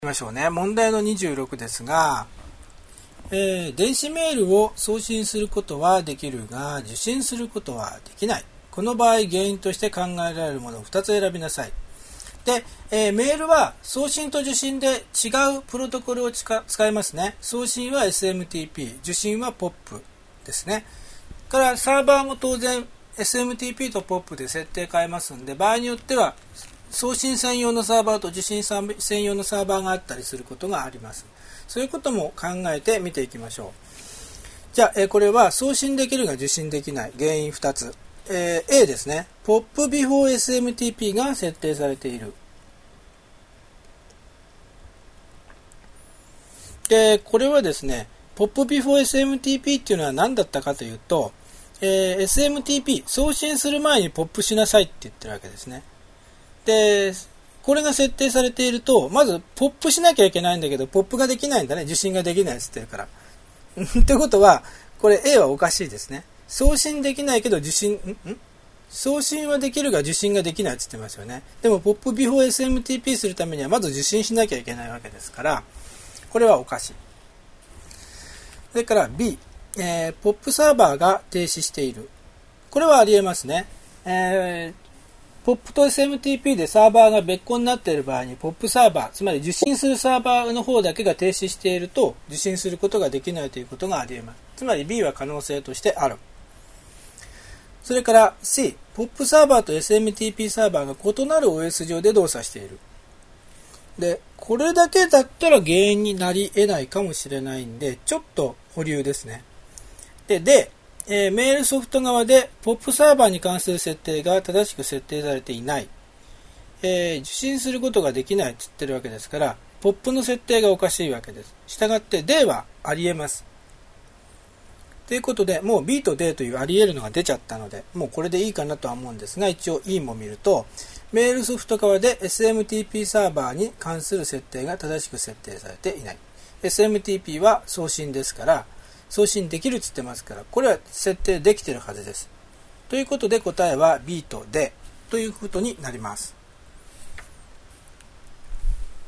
いきましょうね。問題の26ですが、電子メールを送信することはできるが受信することはできない。この場合原因として考えられるものを2つ選びなさい。で、メールは送信と受信で違うプロトコルを使いますね。送信は SMTP、受信は POP ですね。からサーバーも当然 SMTP と POP で設定変えますんで、場合によっては送信専用のサーバーと受信専用のサーバーがあったりすることがあります。そういうことも考えて見ていきましょう。じゃあ、これは送信できるが受信できない原因2つ。A ですね。POP before SMTP が設定されている。で、これはですね、POP before SMTP っていうのは何だったかというと、SMTP、送信する前に POP しなさいって言ってるわけですね。で、これが設定されていると、まずポップしなきゃいけないんだけど、ポップができないんだね。受信ができないって言ってるから。ってことは、これ A はおかしいですね。送信できないけど送信はできるが受信ができないって言ってますよね。でも POP before SMTP するためにはまず受信しなきゃいけないわけですから、これはおかしい。それから B、POP サーバーが停止している。これはありえますね。POP と SMTP でサーバーが別個になっている場合に POP サーバー、つまり受信するサーバーの方だけが停止していると受信することができないということがあり得ます。つまり B は可能性としてある。それから C、POP サーバーと SMTP サーバーが異なる OS 上で動作している。で、これだけだったら原因になり得ないかもしれないんで、ちょっと保留ですね。で、メールソフト側で POP サーバーに関する設定が正しく設定されていない。受信することができないと言ってるわけですから、POP の設定がおかしいわけです。したがって D はあり得ます。ということで、もう B と D というあり得るのが出ちゃったので、もうこれでいいかなとは思うんですが、一応 E も見ると、メールソフト側で SMTP サーバーに関する設定が正しく設定されていない。SMTP は送信ですから、送信できるって言ってますから、これは設定できているはずです。ということで答えは B と D ということになります。